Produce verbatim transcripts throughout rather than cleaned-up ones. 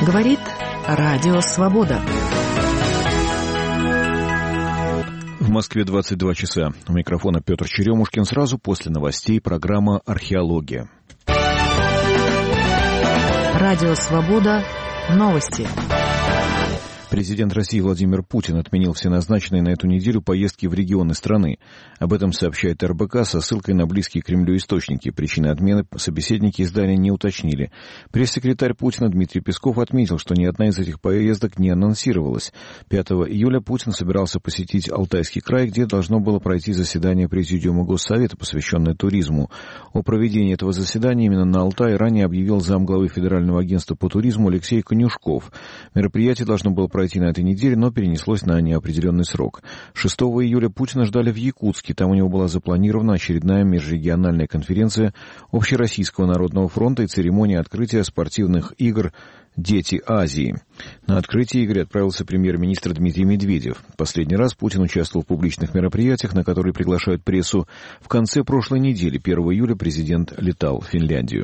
Говорит Радио Свобода. В Москве двадцать два часа. У микрофона Петр Черемушкин. Сразу после новостей программа «Археология». Радио Свобода. Новости. Президент России Владимир Путин отменил все назначенные на эту неделю поездки в регионы страны. Об этом сообщает эр бэ ка со ссылкой на близкие к Кремлю источники. Причины отмены собеседники издания не уточнили. Пресс-секретарь Путина Дмитрий Песков отметил, что ни одна из этих поездок не анонсировалась. пятого июля Путин собирался посетить Алтайский край, где должно было пройти заседание Президиума Госсовета, посвященное туризму. О проведении этого заседания именно на Алтае ранее объявил замглавы Федерального агентства по туризму Алексей Конюшков. Мероприятие должно было пройти на этой неделе, но перенеслось на неопределенный срок. шестого июля Путина ждали в Якутске. Там у него была запланирована очередная межрегиональная конференция Общероссийского народного фронта и церемония открытия спортивных игр «Дети Азии». На открытие игр отправился премьер-министр Дмитрий Медведев. Последний раз Путин участвовал в публичных мероприятиях, на которые приглашают прессу. В конце прошлой недели, первого июля, президент летал в Финляндию.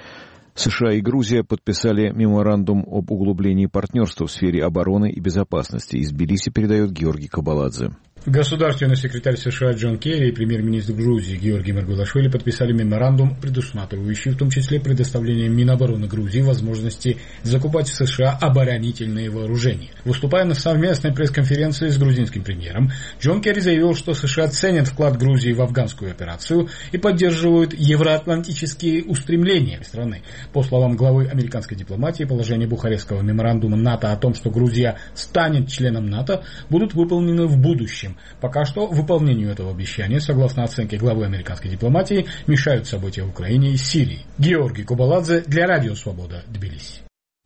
США и Грузия подписали меморандум об углублении партнерства в сфере обороны и безопасности. Из Тбилиси передает Георгий Кабаладзе. Государственный секретарь США Джон Керри и премьер-министр Грузии Георгий Маргулашвили подписали меморандум, предусматривающий в том числе предоставление Минобороны Грузии возможности закупать в США оборонительные вооружения. Выступая на совместной пресс-конференции с грузинским премьером, Джон Керри заявил, что США ценят вклад Грузии в афганскую операцию и поддерживают евроатлантические устремления страны. По словам главы американской дипломатии, положения Бухарестского меморандума НАТО о том, что Грузия станет членом НАТО, будут выполнены в будущем. Пока что выполнению этого обещания, согласно оценке главы американской дипломатии, мешают события в Украине и Сирии. Георгий Кабаладзе для Радио Свобода, Тбилиси.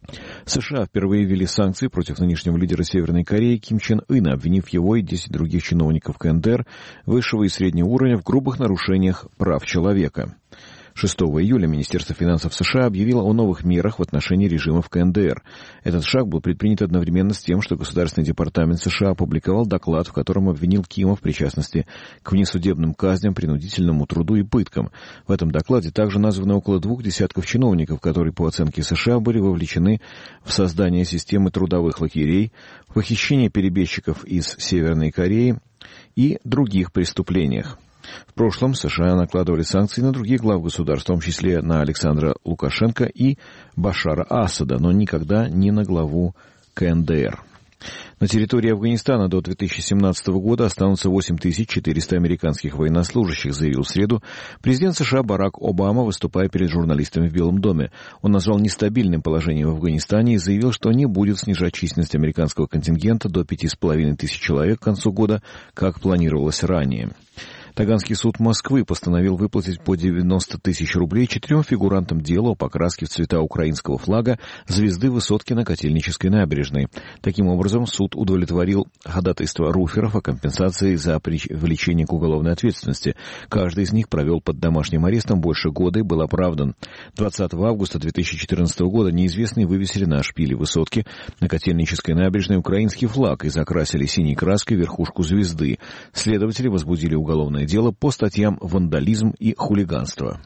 США впервые ввели санкции против нынешнего лидера Северной Кореи Ким Чен Ына, обвинив его и десять других чиновников ка эн дэ эр высшего и среднего уровня в грубых нарушениях прав человека. шестого июля Министерство финансов США объявило о новых мерах в отношении режимов ка эн дэ эр. Этот шаг был предпринят одновременно с тем, что Государственный департамент США опубликовал доклад, в котором обвинил Кима в причастности к внесудебным казням, принудительному труду и пыткам. В этом докладе также названы около двух десятков чиновников, которые, по оценке США, были вовлечены в создание системы трудовых лагерей, в похищение перебежчиков из Северной Кореи и других преступлениях. В прошлом США накладывали санкции на других глав государств, в том числе на Александра Лукашенко и Башара Асада, но никогда не на главу ка эн дэ эр. На территории Афганистана до две тысячи семнадцатого года останутся восемь тысяч четыреста американских военнослужащих, заявил в среду президент США Барак Обама, выступая перед журналистами в Белом доме. Он назвал нестабильным положение в Афганистане и заявил, что не будет снижать численность американского контингента до пяти с половиной тысяч человек к концу года, как планировалось ранее. Таганский суд Москвы постановил выплатить по девяносто тысяч рублей четырем фигурантам дела о покраске в цвета украинского флага звезды высотки на Котельнической набережной. Таким образом, суд удовлетворил ходатайство руферов о компенсации за привлечение к уголовной ответственности. Каждый из них провел под домашним арестом больше года и был оправдан. двадцатого августа две тысячи четырнадцатого года неизвестные вывесили на шпиле высотки на Котельнической набережной украинский флаг и закрасили синей краской верхушку звезды. Следователи возбудили уголовное дело по статьям «Вандализм» и «Хулиганство».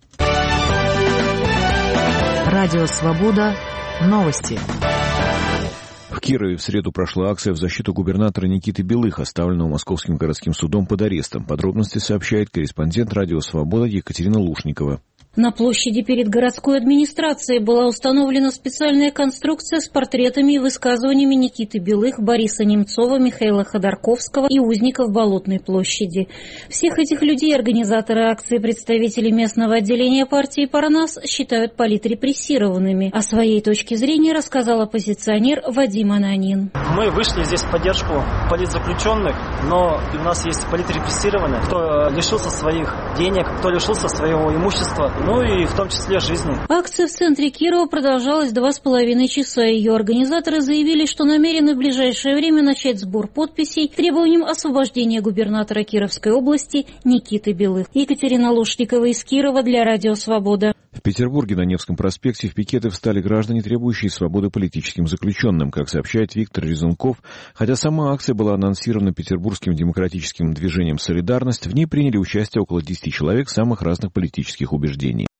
Радио Свобода. Новости. В Кирове в среду прошла акция в защиту губернатора Никиты Белых, оставленного Московским городским судом под арестом. Подробности сообщает корреспондент Радио Свобода Екатерина Лушникова. На площади перед городской администрацией была установлена специальная конструкция с портретами и высказываниями Никиты Белых, Бориса Немцова, Михаила Ходорковского и узников Болотной площади. Всех этих людей организаторы акции, представители местного отделения партии «Парнас» считают политрепрессированными. О своей точке зрения рассказал оппозиционер Вадим Ананин. Мы вышли здесь в поддержку политзаключенных, но у нас есть политрепрессированные, кто лишился своих денег, кто лишился своего имущества, ну и в том числе жизни. Акция в центре Кирова продолжалась два с половиной часа. Ее организаторы заявили, что намерены в ближайшее время начать сбор подписей к требованиям освобождения губернатора Кировской области Никиты Белых. Екатерина Лушникова из Кирова для Радио Свобода. В Петербурге на Невском проспекте в пикеты встали граждане, требующие свободы политическим заключенным, как сообщает Виктор Резунков. Хотя сама акция была анонсирована Петербургским демократическим движением «Солидарность», в ней приняли участие около десяти человек самых разных политических убеждений.